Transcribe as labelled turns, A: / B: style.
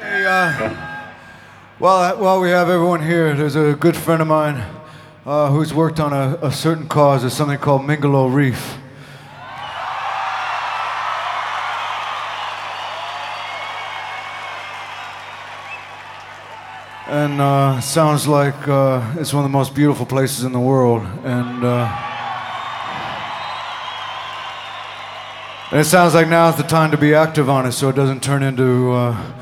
A: Hey, while we have everyone here, there's a good friend of mine who's worked on a certain cause. There's something called Mingalo Reef. And sounds like it's one of the most beautiful places in the world. And it sounds like now's the time to be active on it so it doesn't turn into